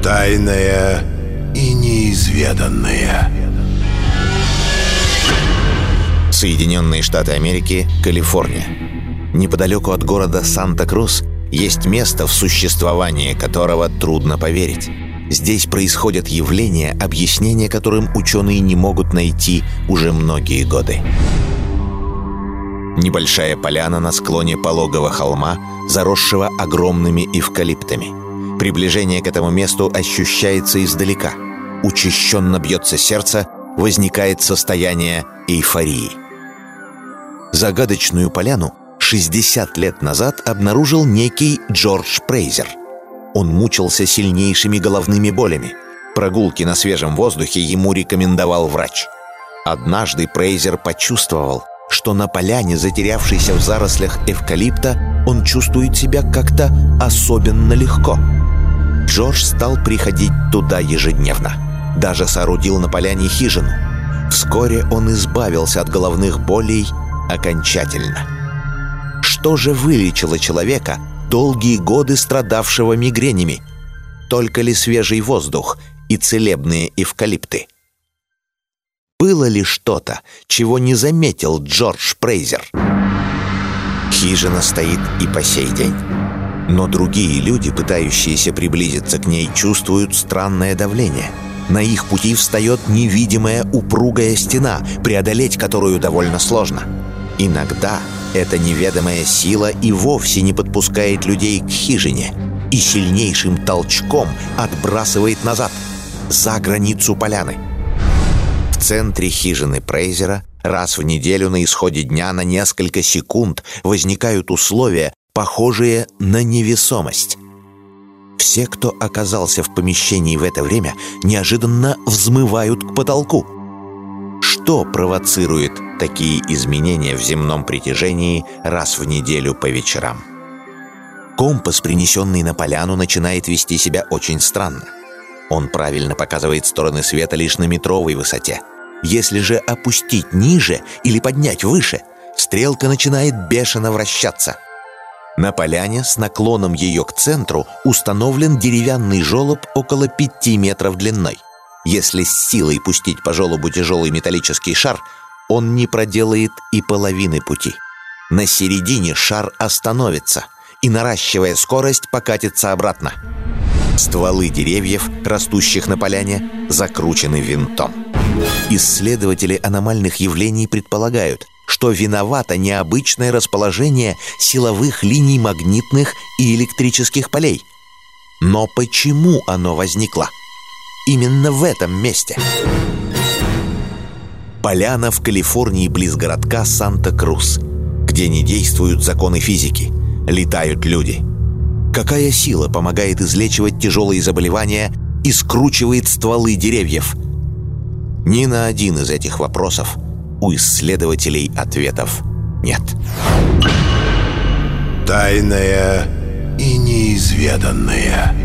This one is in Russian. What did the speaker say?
Тайное и неизведанное. Соединенные Штаты Америки, Калифорния. Неподалеку от города Санта-Крус есть место, в существование которого трудно поверить. Здесь происходят явления, объяснения которым ученые не могут найти уже многие годы. Небольшая поляна на склоне пологого холма, заросшего огромными эвкалиптами. Приближение к этому месту ощущается издалека. Учащенно бьется сердце, возникает состояние эйфории. Загадочную поляну 60 лет назад обнаружил некий Джордж Прейзер. Он мучился сильнейшими головными болями. Прогулки на свежем воздухе ему рекомендовал врач. Однажды Прейзер почувствовал, что на поляне, затерявшейся в зарослях эвкалипта, он чувствует себя как-то особенно легко. Джордж стал приходить туда ежедневно. Даже соорудил на поляне хижину. Вскоре он избавился от головных болей окончательно. Что же вылечило человека, долгие годы страдавшего мигренями? Только ли свежий воздух и целебные эвкалипты? Было ли что-то, чего не заметил Джордж Прейзер? Хижина стоит и по сей день. Но другие люди, пытающиеся приблизиться к ней, чувствуют странное давление. На их пути встает невидимая упругая стена, преодолеть которую довольно сложно. Иногда эта неведомая сила и вовсе не подпускает людей к хижине и сильнейшим толчком отбрасывает назад, за границу поляны. В центре хижины Прейзера раз в неделю на исходе дня на несколько секунд возникают условия, похожие на невесомость. Все, кто оказался в помещении в это время, неожиданно взмывают к потолку. Что провоцирует такие изменения в земном притяжении раз в неделю по вечерам? Компас, принесенный на поляну, начинает вести себя очень странно. Он правильно показывает стороны света лишь на метровой высоте. Если же опустить ниже или поднять выше, стрелка начинает бешено вращаться. На поляне с наклоном ее к центру установлен деревянный желоб около 5 метров длиной. Если с силой пустить по желобу тяжелый металлический шар, он не проделает и половины пути. На середине шар остановится и, наращивая скорость, покатится обратно. Стволы деревьев, растущих на поляне, закручены винтом. Исследователи аномальных явлений предполагают, что виновато необычное расположение силовых линий магнитных и электрических полей. Но почему оно возникло именно в этом месте? Поляна в Калифорнии близ городка Санта-Крус, где не действуют законы физики, летают люди. Какая сила помогает излечивать тяжелые заболевания и скручивает стволы деревьев? Ни на один из этих вопросов у исследователей ответов нет. Тайное и неизведанное.